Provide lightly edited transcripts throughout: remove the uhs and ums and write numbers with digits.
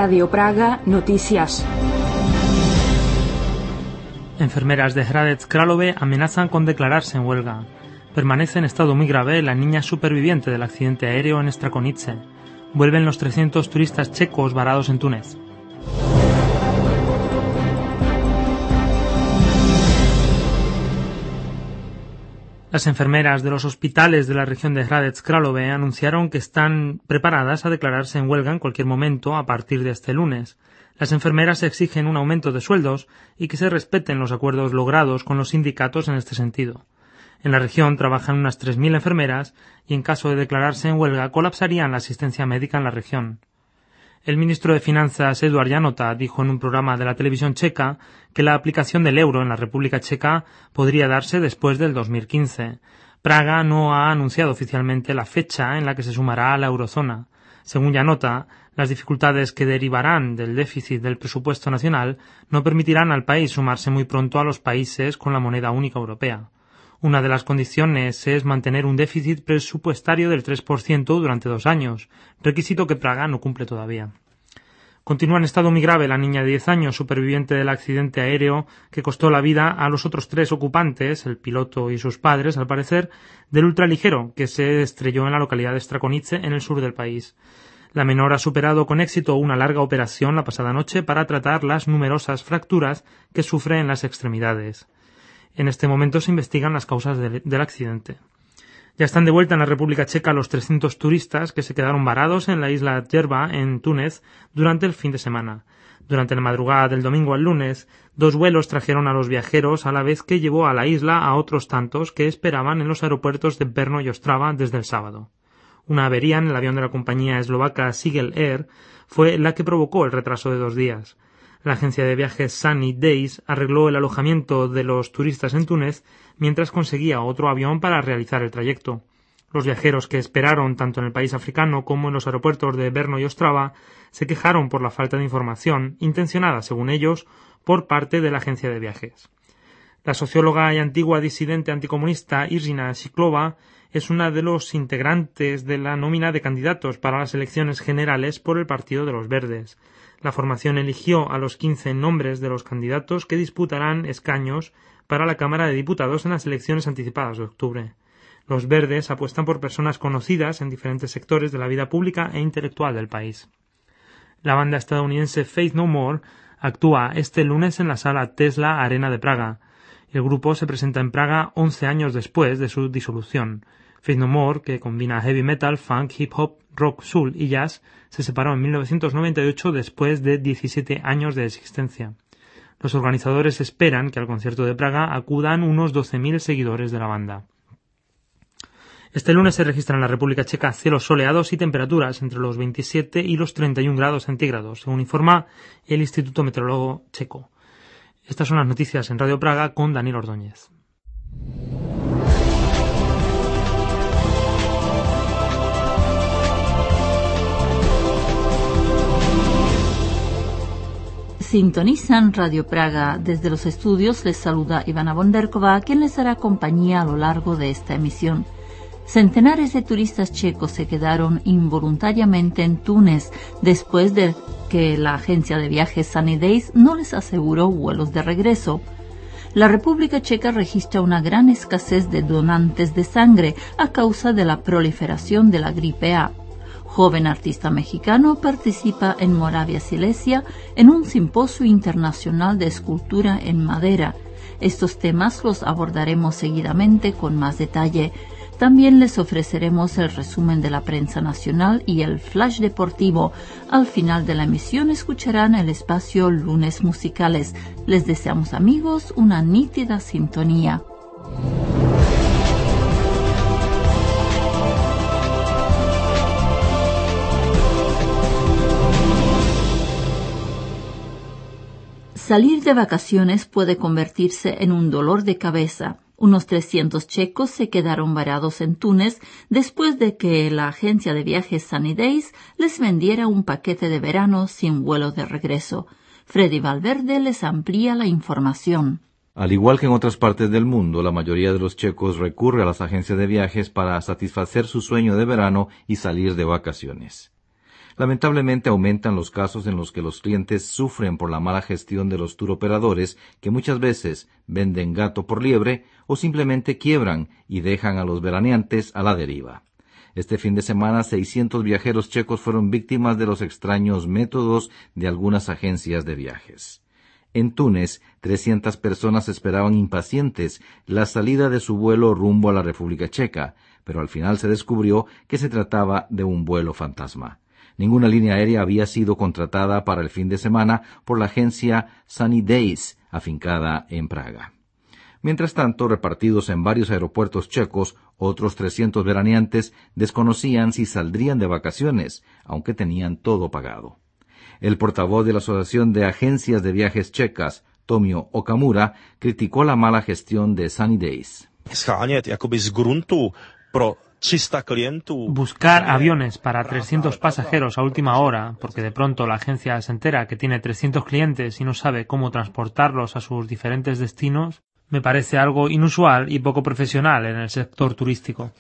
Radio Praga Noticias. Enfermeras de Hradec Králové amenazan con declararse en huelga. Permanece en estado muy grave la niña superviviente del accidente aéreo en Strakonice. Vuelven los 300 turistas checos varados en Túnez. Las enfermeras de los hospitales de la región de Hradec Králové anunciaron que están preparadas a declararse en huelga en cualquier momento a partir de este lunes. Las enfermeras exigen un aumento de sueldos y que se respeten los acuerdos logrados con los sindicatos en este sentido. En la región trabajan unas 3.000 enfermeras y en caso de declararse en huelga colapsarían la asistencia médica en la región. El ministro de Finanzas, Eduard Janota, dijo en un programa de la televisión checa que la aplicación del euro en la República Checa podría darse después del 2015. Praga no ha anunciado oficialmente la fecha en la que se sumará a la eurozona. Según Janota, las dificultades que derivarán del déficit del presupuesto nacional no permitirán al país sumarse muy pronto a los países con la moneda única europea. Una de las condiciones es mantener un déficit presupuestario del 3% durante 2 años, requisito que Praga no cumple todavía. Continúa en estado muy grave la niña de 10 años, superviviente del accidente aéreo que costó la vida a los otros 3 ocupantes, el piloto y sus padres, al parecer, del ultraligero que se estrelló en la localidad de Strakonice, en el sur del país. La menor ha superado con éxito una larga operación la pasada noche para tratar las numerosas fracturas que sufre en las extremidades. En este momento se investigan las causas del accidente. Ya están de vuelta en la República Checa los 300 turistas que se quedaron varados en la isla Yerba, en Túnez, durante el fin de semana. Durante la madrugada del domingo al lunes, 2 vuelos trajeron a los viajeros a la vez que llevó a la isla a otros tantos que esperaban en los aeropuertos de Brno y Ostrava desde el sábado. Una avería en el avión de la compañía eslovaca Sigel Air fue la que provocó el retraso de 2 días. La agencia de viajes Sunny Days arregló el alojamiento de los turistas en Túnez mientras conseguía otro avión para realizar el trayecto. Los viajeros que esperaron tanto en el país africano como en los aeropuertos de Brno y Ostrava se quejaron por la falta de información, intencionada, según ellos, por parte de la agencia de viajes. La socióloga y antigua disidente anticomunista Irina Shklova es una de los integrantes de la nómina de candidatos para las elecciones generales por el Partido de los Verdes. La formación eligió a los 15 nombres de los candidatos que disputarán escaños para la Cámara de Diputados en las elecciones anticipadas de octubre. Los Verdes apuestan por personas conocidas en diferentes sectores de la vida pública e intelectual del país. La banda estadounidense Faith No More actúa este lunes en la sala Tesla Arena de Praga. El grupo se presenta en Praga 11 años después de su disolución. Faith No More, que combina heavy metal, funk, hip hop, rock, soul y jazz, se separó en 1998 después de 17 años de existencia. Los organizadores esperan que al concierto de Praga acudan unos 12.000 seguidores de la banda. Este lunes se registran en la República Checa cielos soleados y temperaturas entre los 27 y los 31 grados centígrados, según informa el Instituto Meteorólogo Checo. Estas son las noticias en Radio Praga con Daniel Ordóñez. Sintonizan Radio Praga. Desde los estudios les saluda Ivana Bonderkova, quien les hará compañía a lo largo de esta emisión. Centenares de turistas checos se quedaron involuntariamente en Túnez después de que la agencia de viajes Sunny Days no les aseguró vuelos de regreso. La República Checa registra una gran escasez de donantes de sangre a causa de la proliferación de la gripe A. Joven artista mexicano participa en Moravia Silesia en un simposio internacional de escultura en madera. Estos temas los abordaremos seguidamente con más detalle. También les ofreceremos el resumen de la prensa nacional y el flash deportivo. Al final de la emisión escucharán el espacio Lunes Musicales. Les deseamos, amigos, una nítida sintonía. Salir de vacaciones puede convertirse en un dolor de cabeza. Unos 300 checos se quedaron varados en Túnez después de que la agencia de viajes Sunny Days les vendiera un paquete de verano sin vuelo de regreso. Freddy Valverde les amplía la información. Al igual que en otras partes del mundo, la mayoría de los checos recurre a las agencias de viajes para satisfacer su sueño de verano y salir de vacaciones. Lamentablemente aumentan los casos en los que los clientes sufren por la mala gestión de los turoperadores que muchas veces venden gato por liebre o simplemente quiebran y dejan a los veraneantes a la deriva. Este fin de semana 600 viajeros checos fueron víctimas de los extraños métodos de algunas agencias de viajes. En Túnez, 300 personas esperaban impacientes la salida de su vuelo rumbo a la República Checa, pero al final se descubrió que se trataba de un vuelo fantasma. Ninguna línea aérea había sido contratada para el fin de semana por la agencia Sunny Days, afincada en Praga. Mientras tanto, repartidos en varios aeropuertos checos, otros 300 veraneantes desconocían si saldrían de vacaciones, aunque tenían todo pagado. El portavoz de la Asociación de Agencias de Viajes Checas, Tomio Okamura, criticó la mala gestión de Sunny Days. Buscar aviones para 300 pasajeros a última hora, porque de pronto la agencia se entera que tiene 300 clientes y no sabe cómo transportarlos a sus diferentes destinos, me parece algo inusual y poco profesional en el sector turístico.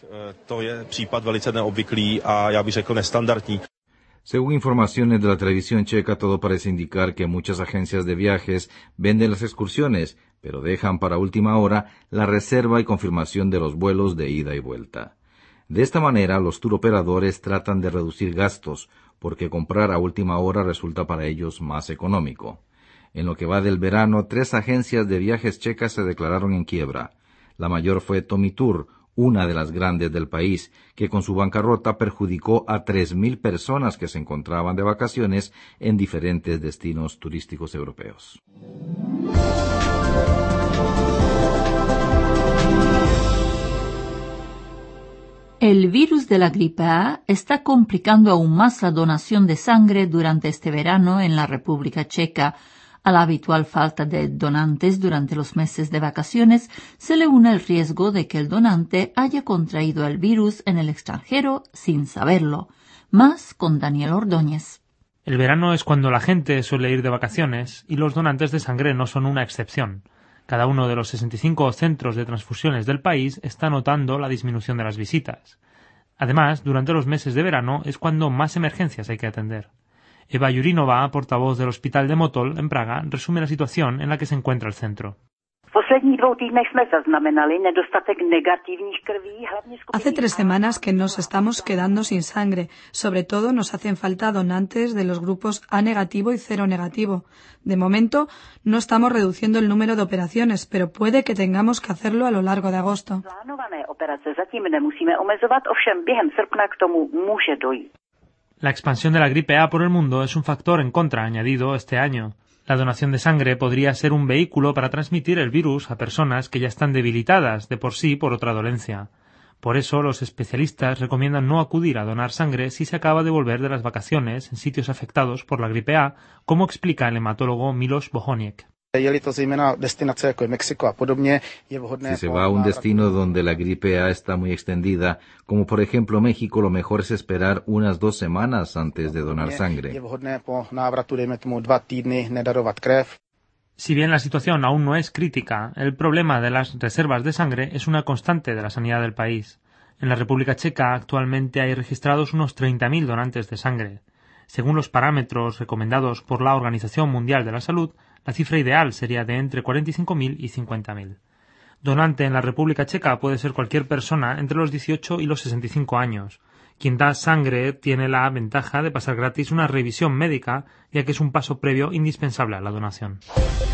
Según informaciones de la televisión checa, todo parece indicar que muchas agencias de viajes venden las excursiones, pero dejan para última hora la reserva y confirmación de los vuelos de ida y vuelta. De esta manera, los turoperadores tratan de reducir gastos, porque comprar a última hora resulta para ellos más económico. En lo que va del verano, 3 agencias de viajes checas se declararon en quiebra. La mayor fue Tomitur, una de las grandes del país, que con su bancarrota perjudicó a 3.000 personas que se encontraban de vacaciones en diferentes destinos turísticos europeos. El virus de la gripe A está complicando aún más la donación de sangre durante este verano en la República Checa. A la habitual falta de donantes durante los meses de vacaciones se le une el riesgo de que el donante haya contraído el virus en el extranjero sin saberlo. Más con Daniel Ordóñez. El verano es cuando la gente suele ir de vacaciones y los donantes de sangre no son una excepción. Cada uno de los 65 centros de transfusiones del país está notando la disminución de las visitas. Además, durante los meses de verano es cuando más emergencias hay que atender. Eva Jurinova, portavoz del Hospital de Motol, en Praga, resume la situación en la que se encuentra el centro. Hace 3 semanas que nos estamos quedando sin sangre. Sobre todo nos hacen falta donantes de los grupos A negativo y 0 negativo. De momento no estamos reduciendo el número de operaciones, pero puede que tengamos que hacerlo a lo largo de agosto. La expansión de la gripe A por el mundo es un factor en contra añadido este año. La donación de sangre podría ser un vehículo para transmitir el virus a personas que ya están debilitadas de por sí por otra dolencia. Por eso, los especialistas recomiendan no acudir a donar sangre si se acaba de volver de las vacaciones en sitios afectados por la gripe A, como explica el hematólogo Miloš Bohoniek. Si se va a un destino donde la gripe A está muy extendida, como por ejemplo México, lo mejor es esperar unas 2 semanas antes de donar sangre. Si bien la situación aún no es crítica, el problema de las reservas de sangre es una constante de la sanidad del país. En la República Checa actualmente hay registrados unos 30.000 donantes de sangre. Según los parámetros recomendados por la Organización Mundial de la Salud, la cifra ideal sería de entre 45.000 y 50.000. Donante en la República Checa puede ser cualquier persona entre los 18 y los 65 años. Quien da sangre tiene la ventaja de pasar gratis una revisión médica, ya que es un paso previo indispensable a la donación.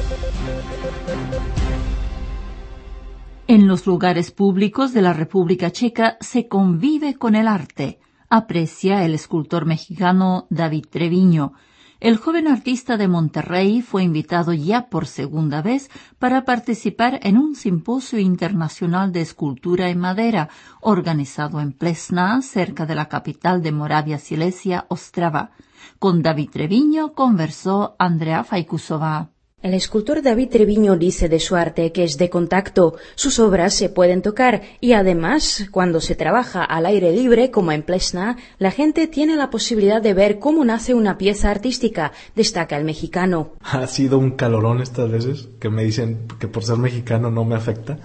En los lugares públicos de la República Checa se convive con el arte, aprecia el escultor mexicano David Treviño. El joven artista de Monterrey fue invitado ya por segunda vez para participar en un simposio internacional de escultura en madera, organizado en Plesna, cerca de la capital de Moravia Silesia, Ostrava. Con David Treviño conversó Andrea Fajkusová. El escultor David Treviño dice de su arte que es de contacto. Sus obras se pueden tocar y además, cuando se trabaja al aire libre, como en Plesna, la gente tiene la posibilidad de ver cómo nace una pieza artística, destaca el mexicano. Ha sido un calorón estas veces, que me dicen que por ser mexicano no me afecta,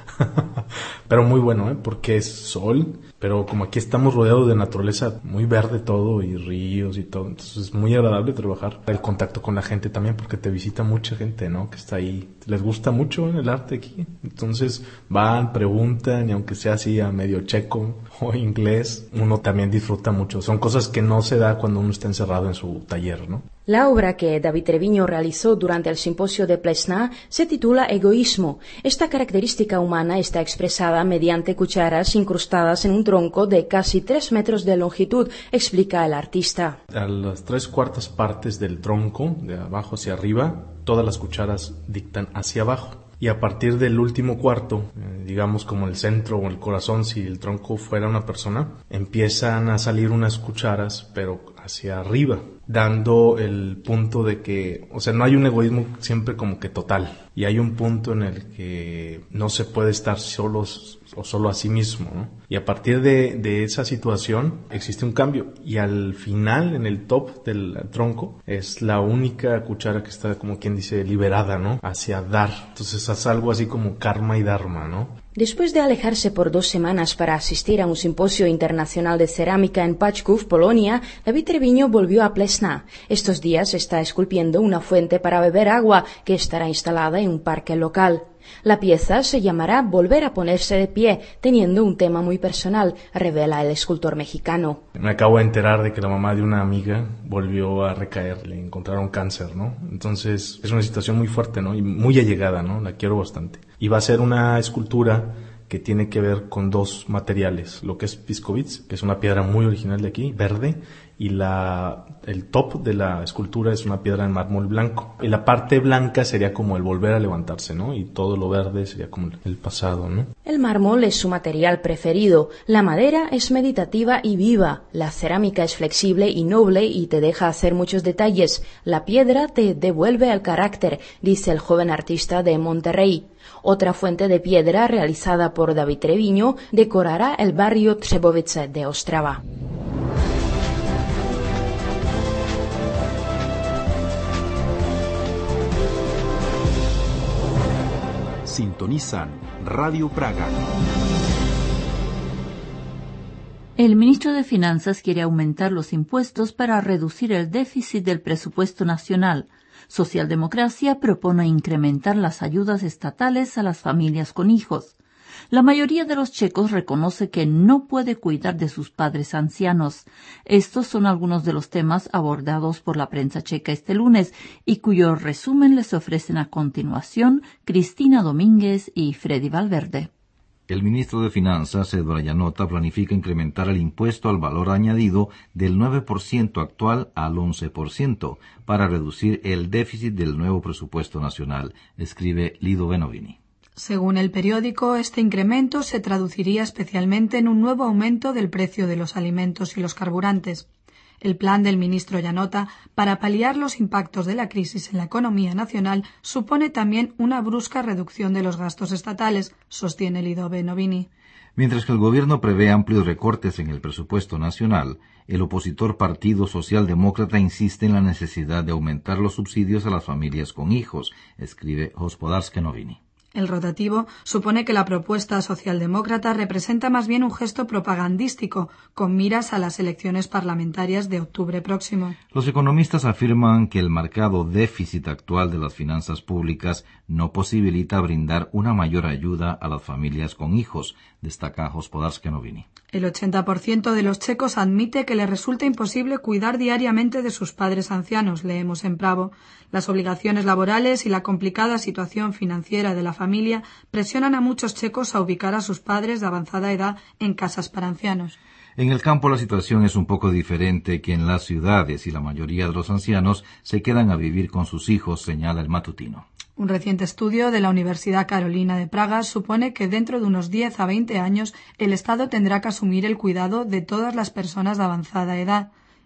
pero muy bueno, porque es sol, pero como aquí estamos rodeados de naturaleza muy verde todo y ríos y todo, entonces es muy agradable trabajar. El contacto con la gente también, porque te visita mucha gente, ¿no? Que está ahí, les gusta mucho el arte aquí, entonces van, preguntan, y aunque sea así a medio checo o inglés, uno también disfruta mucho. Son cosas que no se da cuando uno está encerrado en su taller, ¿no? La obra que David Treviño realizó durante el simposio de Plesna se titula Egoísmo. Esta característica humana está expresada mediante cucharas incrustadas en un tronco de casi 3 metros de longitud, explica el artista. A las 3/4 partes del tronco, de abajo hacia arriba, todas las cucharas dictan hacia abajo. Y a partir del último cuarto, digamos como el centro o el corazón, si el tronco fuera una persona, empiezan a salir unas cucharas, pero hacia arriba, dando el punto de que, o sea, no hay un egoísmo siempre como que total, y hay un punto en el que no se puede estar solos o solo a sí mismo, ¿no? Y a partir de esa situación existe un cambio, y al final, en el top del tronco, es la única cuchara que está, como quien dice, liberada, ¿no? Hacia dar. Entonces es algo así como karma y dharma, ¿no? Después de alejarse por 2 semanas para asistir a un simposio internacional de cerámica en Paczków, Polonia, David Treviño volvió a Plesna. Estos días está esculpiendo una fuente para beber agua que estará instalada en un parque local. La pieza se llamará Volver a ponerse de pie, teniendo un tema muy personal, revela el escultor mexicano. Me acabo de enterar de que la mamá de una amiga volvió a recaer, le encontraron cáncer, ¿no? Entonces es una situación muy fuerte, ¿no? Y muy allegada, ¿no? La quiero bastante. Y va a ser una escultura que tiene que ver con 2 materiales, lo que es Piskovitz, que es una piedra muy original de aquí, verde, y el top de la escultura es una piedra en mármol blanco. Y la parte blanca sería como el volver a levantarse, ¿no? Y todo lo verde sería como el pasado, ¿no? El mármol es su material preferido, la madera es meditativa y viva, la cerámica es flexible y noble y te deja hacer muchos detalles, la piedra te devuelve el carácter, dice el joven artista de Monterrey. Otra fuente de piedra realizada por David Treviño decorará el barrio Trebovice de Ostrava. Sintonizan Radio Praga. El ministro de Finanzas quiere aumentar los impuestos para reducir el déficit del presupuesto nacional. Socialdemocracia propone incrementar las ayudas estatales a las familias con hijos. La mayoría de los checos reconoce que no puede cuidar de sus padres ancianos. Estos son algunos de los temas abordados por la prensa checa este lunes y cuyo resumen les ofrecen a continuación Cristina Domínguez y Freddy Valverde. El ministro de Finanzas, Eduard Janota, planifica incrementar el impuesto al valor añadido del 9% actual al 11% para reducir el déficit del nuevo presupuesto nacional, escribe Lido Benovini. Según el periódico, este incremento se traduciría especialmente en un nuevo aumento del precio de los alimentos y los carburantes. El plan del ministro Janota para paliar los impactos de la crisis en la economía nacional supone también una brusca reducción de los gastos estatales, sostiene Lido Benovini. Mientras que el gobierno prevé amplios recortes en el presupuesto nacional, el opositor Partido Socialdemócrata insiste en la necesidad de aumentar los subsidios a las familias con hijos, escribe Hospodarskie Noviny. El rotativo supone que la propuesta socialdemócrata representa más bien un gesto propagandístico, con miras a las elecciones parlamentarias de octubre próximo. Los economistas afirman que el marcado déficit actual de las finanzas públicas no posibilita brindar una mayor ayuda a las familias con hijos, destaca Hospodarskie Noviny. El 80% de los checos admite que les resulta imposible cuidar diariamente de sus padres ancianos, leemos en Pravo. Las obligaciones laborales y la complicada situación financiera de la familia presionan a muchos checos a ubicar a sus padres de avanzada edad en casas para ancianos. En el campo la situación es un poco diferente que en las ciudades y la mayoría de los ancianos se quedan a vivir con sus hijos, señala el matutino. Un reciente estudio de la Universidad Carolina de Praga supone que dentro de unos 10 a 20 años el Estado tendrá que asumir el cuidado de todas las personas de avanzada edad.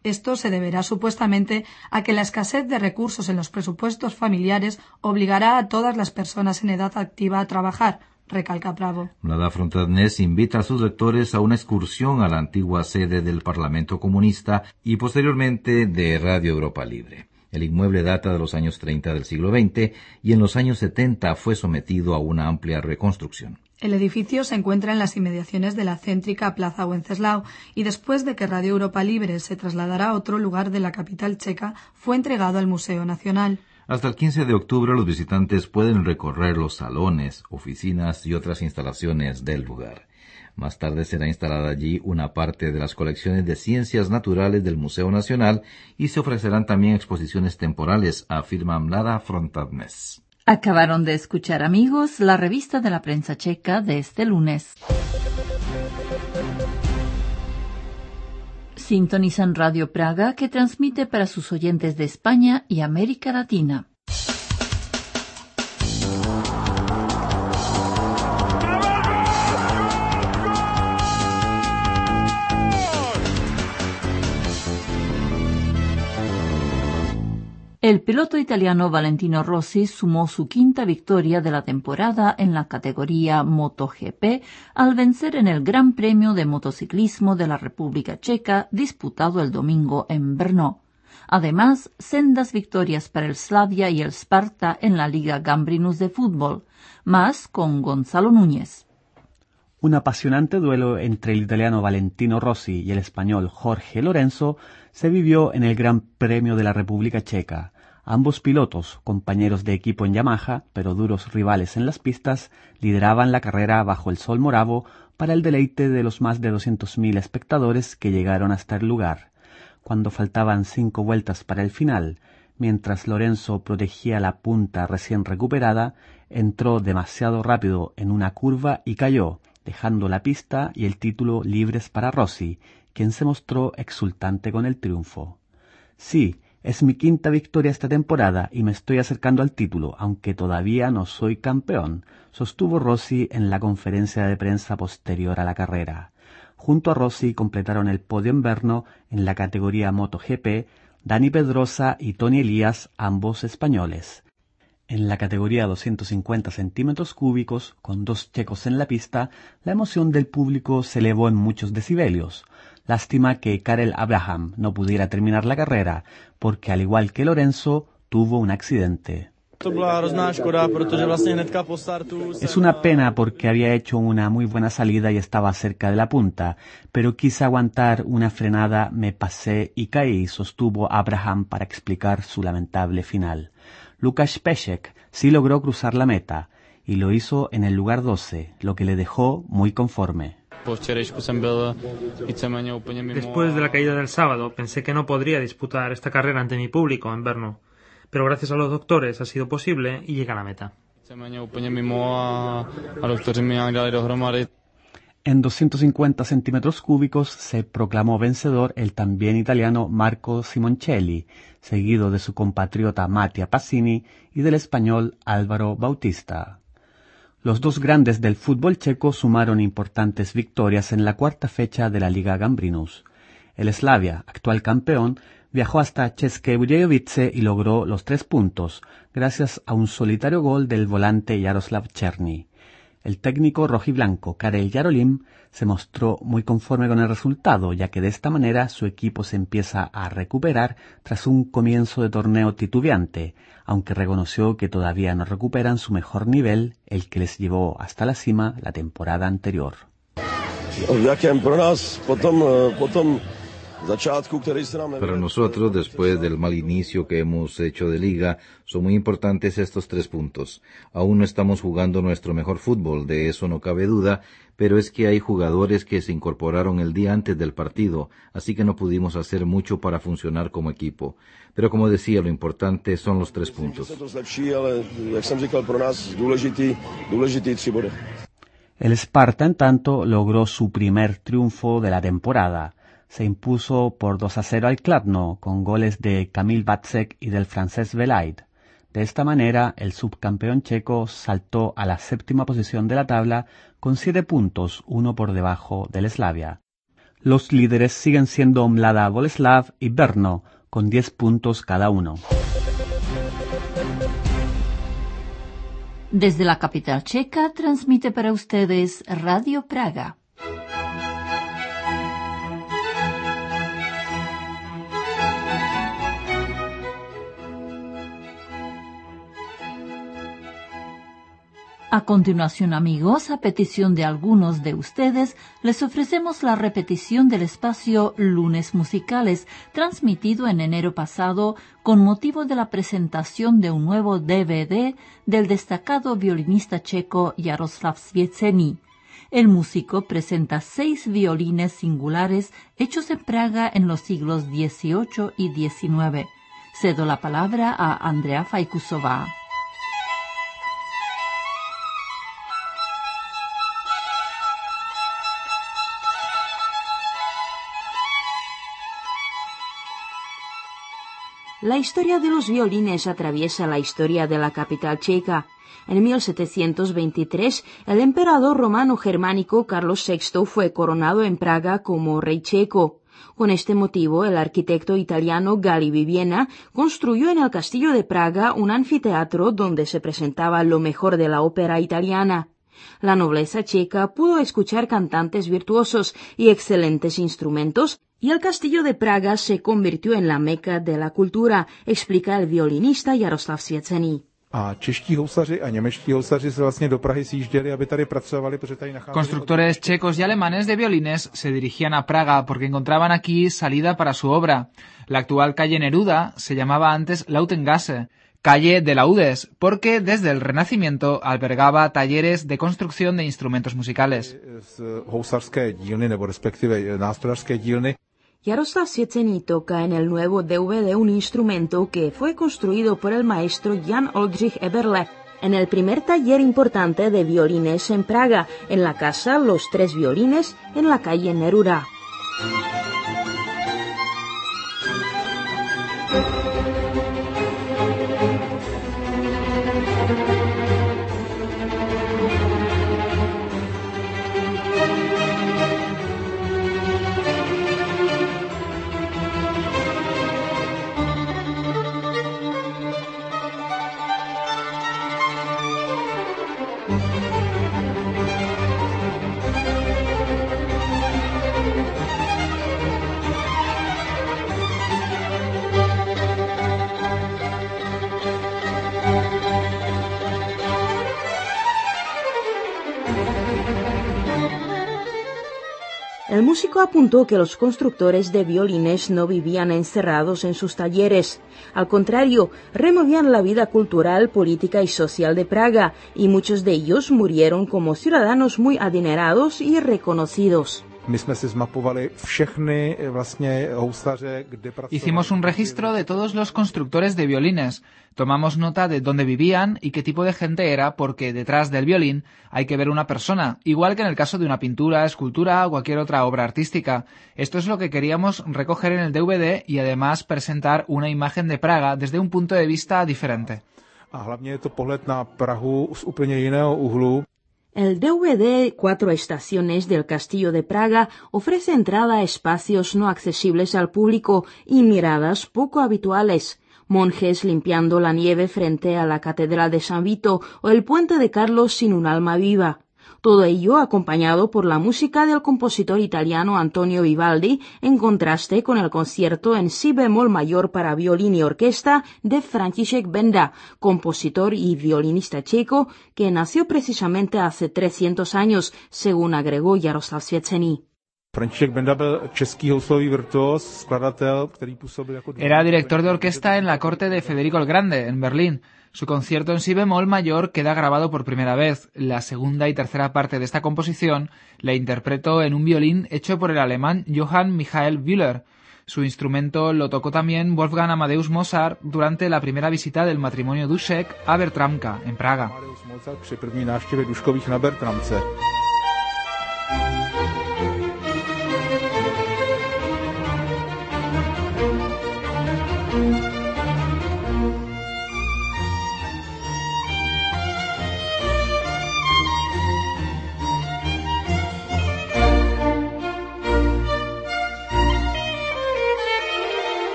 Esto se deberá supuestamente a que la escasez de recursos en los presupuestos familiares obligará a todas las personas en edad activa a trabajar, recalca Bravo. Mlada Frontadnés invita a sus lectores a una excursión a la antigua sede del Parlamento Comunista y posteriormente de Radio Europa Libre. El inmueble data de los años 30 del siglo XX y en los años 70 fue sometido a una amplia reconstrucción. El edificio se encuentra en las inmediaciones de la céntrica Plaza Wenceslao y después de que Radio Europa Libre se trasladara a otro lugar de la capital checa, fue entregado al Museo Nacional. Hasta el 15 de octubre los visitantes pueden recorrer los salones, oficinas y otras instalaciones del lugar. Más tarde será instalada allí una parte de las colecciones de ciencias naturales del Museo Nacional y se ofrecerán también exposiciones temporales, afirma Mlada Frontadnés. Acabaron de escuchar, amigos, la revista de la prensa checa de este lunes. Sintonizan Radio Praga, que transmite para sus oyentes de España y América Latina. El piloto italiano Valentino Rossi sumó su quinta victoria de la temporada en la categoría MotoGP al vencer en el Gran Premio de Motociclismo de la República Checa disputado el domingo en Brno. Además, sendas victorias para el Slavia y el Sparta en la Liga Gambrinus de fútbol, más con Gonzalo Núñez. Un apasionante duelo entre el italiano Valentino Rossi y el español Jorge Lorenzo se vivió en el Gran Premio de la República Checa. Ambos pilotos, compañeros de equipo en Yamaha, pero duros rivales en las pistas, lideraban la carrera bajo el sol moravo para el deleite de los más de 200.000 espectadores que llegaron hasta el lugar. Cuando faltaban 5 vueltas para el final, mientras Lorenzo protegía la punta recién recuperada, entró demasiado rápido en una curva y cayó, dejando la pista y el título libres para Rossi, quien se mostró exultante con el triunfo. Sí, es mi quinta victoria esta temporada y me estoy acercando al título, aunque todavía no soy campeón, sostuvo Rossi en la conferencia de prensa posterior a la carrera. Junto a Rossi completaron el podio en Brno en la categoría MotoGP Dani Pedrosa y Tony Elías, ambos españoles. En la categoría 250 centímetros cúbicos, con 2 checos en la pista, la emoción del público se elevó en muchos decibelios. Lástima que Karel Abraham no pudiera terminar la carrera, porque al igual que Lorenzo, tuvo un accidente. Es una pena porque había hecho una muy buena salida y estaba cerca de la punta, pero quise aguantar una frenada, me pasé y caí, sostuvo Abraham para explicar su lamentable final. Lukáš Pešek sí logró cruzar la meta, y lo hizo en el lugar 12, lo que le dejó muy conforme. Después de la caída del sábado, pensé que no podría disputar esta carrera ante mi público en Brno, pero gracias a los doctores ha sido posible y llega a la meta. En 250 centímetros cúbicos se proclamó vencedor el también italiano Marco Simoncelli, seguido de su compatriota Mattia Passini y del español Álvaro Bautista. Los dos grandes del fútbol checo sumaron importantes victorias en la cuarta fecha de la Liga Gambrinus. El Slavia, actual campeón, viajó hasta České Budějovice y logró los 3 puntos, gracias a un solitario gol del volante Jaroslav Černý. El técnico rojiblanco Karel Jarolim se mostró muy conforme con el resultado, ya que de esta manera su equipo se empieza a recuperar tras un comienzo de torneo titubeante, aunque reconoció que todavía no recuperan su mejor nivel, el que les llevó hasta la cima la temporada anterior. Para nosotros, después del mal inicio que hemos hecho de liga, son muy importantes estos 3 puntos. Aún no estamos jugando nuestro mejor fútbol, de eso no cabe duda, pero es que hay jugadores que se incorporaron el día antes del partido, así que no pudimos hacer mucho para funcionar como equipo. Pero como decía, lo importante son los 3 puntos. El Sparta, en tanto, logró su primer triunfo de la temporada. Se impuso por 2-0 al Kladno, con goles de Kamil Vacek y del francés Velaid. De esta manera, el subcampeón checo saltó a la 7ª posición de la tabla con 7 puntos, 1 por debajo del Slavia. Los líderes siguen siendo Mlada Boleslav y Brno, con 10 puntos cada uno. Desde la capital checa transmite para ustedes Radio Praga. A continuación, amigos, a petición de algunos de ustedes, les ofrecemos la repetición del espacio Lunes Musicales, transmitido en enero pasado con motivo de la presentación de un nuevo DVD del destacado violinista checo Jaroslav Svěcený. El músico presenta 6 violines singulares hechos en Praga en los siglos XVIII y XIX. Cedo la palabra a Andrea Fajkusová. La historia de los violines atraviesa la historia de la capital checa. En 1723, el emperador romano germánico Carlos VI fue coronado en Praga como rey checo. Con este motivo, el arquitecto italiano Galli Bibbiena construyó en el castillo de Praga un anfiteatro donde se presentaba lo mejor de la ópera italiana. La nobleza checa pudo escuchar cantantes virtuosos y excelentes instrumentos, y el castillo de Praga se convirtió en la meca de la cultura, explica el violinista Jaroslav Svěcený. Constructores checos y alemanes de violines se dirigían a Praga porque encontraban aquí salida para su obra. La actual calle Neruda se llamaba antes Lautengasse, calle de laudes, porque desde el Renacimiento albergaba talleres de construcción de instrumentos musicales. Jaroslav Svěcený toca en el nuevo DVD un instrumento que fue construido por el maestro Jan Oldřich Eberle en el primer taller importante de violines en Praga, en la casa Los Tres Violines, en la calle Neruda. El músico apuntó que los constructores de violines no vivían encerrados en sus talleres. Al contrario, removían la vida cultural, política y social de Praga, y muchos de ellos murieron como ciudadanos muy adinerados y reconocidos. Hicimos un registro de todos los constructores de violines. Tomamos nota de dónde vivían y qué tipo de gente era, porque detrás del violín hay que ver una persona, igual que en el caso de una pintura, escultura o cualquier otra obra artística. Esto es lo que queríamos recoger en el DVD y además presentar una imagen de Praga desde un punto de vista diferente. El DVD 4 estaciones del Castillo de Praga ofrece entrada a espacios no accesibles al público y miradas poco habituales. Monjes limpiando la nieve frente a la Catedral de San Vito o el Puente de Carlos sin un alma viva. Todo ello acompañado por la música del compositor italiano Antonio Vivaldi, en contraste con el concierto en si bemol mayor para violín y orquesta de František Benda, compositor y violinista checo que nació precisamente hace 300 años, según agregó Jaroslav Svěcený. Era director de orquesta en la corte de Federico el Grande, en Berlín. Su concierto en si bemol mayor queda grabado por primera vez. La segunda y tercera parte de esta composición la interpretó en un violín hecho por el alemán Johann Michael Bühler. Su instrumento lo tocó también Wolfgang Amadeus Mozart durante la primera visita del matrimonio Dušek a Bertramka, en Praga.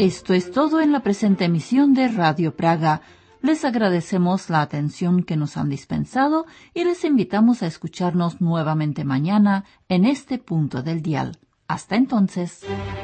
Esto es todo en la presente emisión de Radio Praga. Les agradecemos la atención que nos han dispensado y les invitamos a escucharnos nuevamente mañana en este punto del dial. Hasta entonces.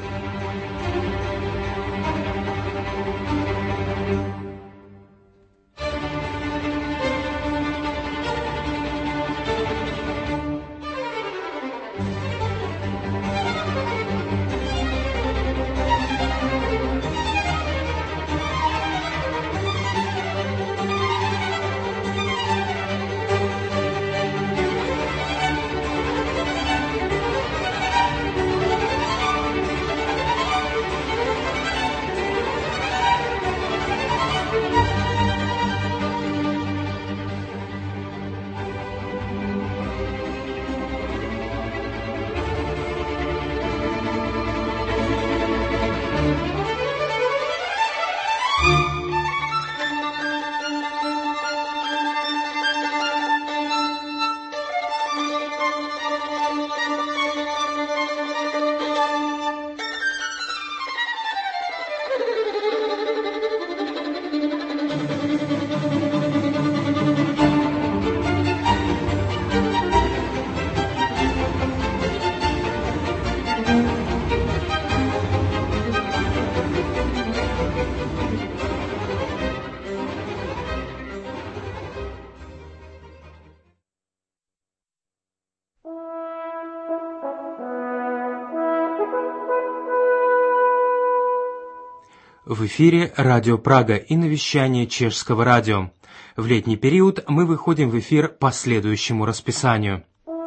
В эфире Радио Прага и на вещание Чешского радио. В летний период мы выходим в эфир по следующему расписанию.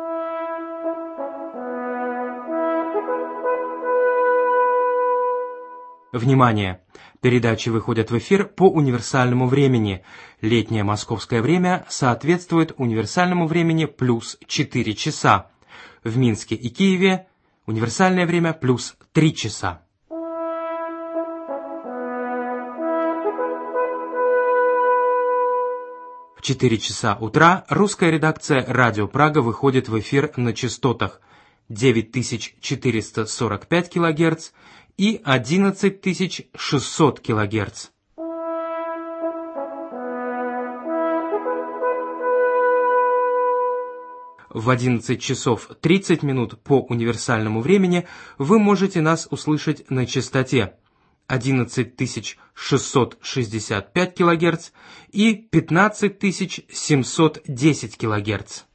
Внимание! Передачи выходят в эфир по универсальному времени. Летнее московское время соответствует универсальному времени плюс 4 часа. В Минске и Киеве универсальное время плюс 3 часа. В 4 часа утра русская редакция «Радио Прага» выходит в эфир на частотах 9445 кГц и 11600 кГц. В 11 часов 30 минут по универсальному времени вы можете нас услышать на частоте 11665 кГц и 15710 кГц.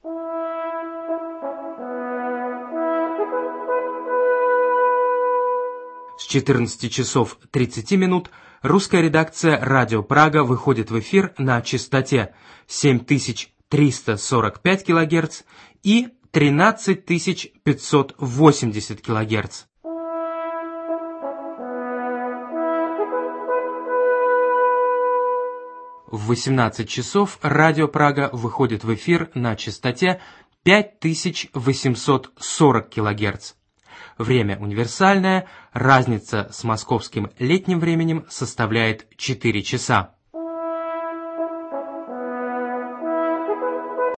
С 14 часов 30 минут русская редакция «Радио Прага» выходит в эфир на частоте 7345 кГц и 13580 кГц. В 18 часов Радио Прага выходит в эфир на частоте 5840 кГц. Время универсальное, разница с московским летним временем составляет 4 часа.